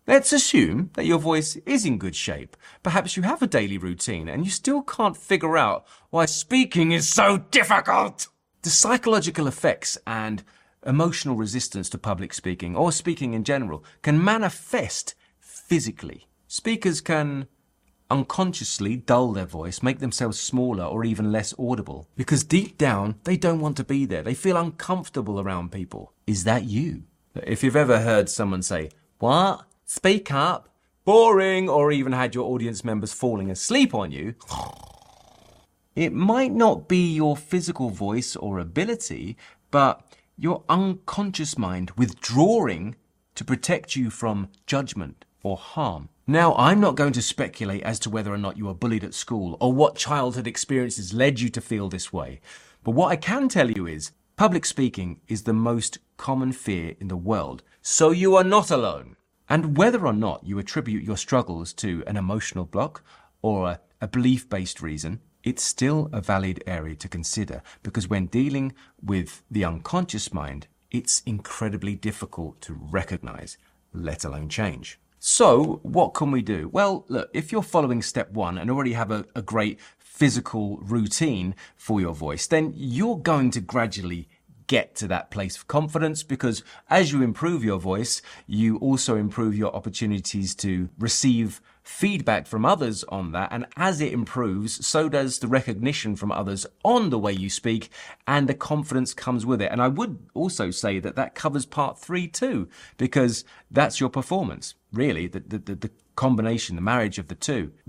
Let's assume that your voice is in good shape. Perhaps you have a daily routine and you still can't figure out why speaking is so difficult. The psychological effects and emotional resistance to public speaking, or speaking in general, can manifest physically. Speakers can unconsciously dull their voice, make themselves smaller or even less audible, because deep down they don't want to be there. They feel uncomfortable around people. Is that you? If you've ever heard someone say, "What? Speak up," boring, or even had your audience members falling asleep on you, it might not be your physical voice or ability, but your unconscious mind withdrawing to protect you from judgment or harm. Now, I'm not going to speculate as to whether or not you were bullied at school or what childhood experiences led you to feel this way. But what I can tell you is public speaking is the most common fear in the world. So you are not alone. And whether or not you attribute your struggles to an emotional block or a belief-based reason, it's still a valid area to consider, because when dealing with the unconscious mind, it's incredibly difficult to recognize, let alone change. So what can we do? Well, look, if you're following step 1 and already have a great physical routine for your voice, then you're going to gradually get to that place of confidence, because as you improve your voice, you also improve your opportunities to receive feedback from others on that. And as it improves, so does the recognition from others on the way you speak, and the confidence comes with it. And I would also say that that covers part 3 too, because that's your performance. Really, the combination, the marriage of the two.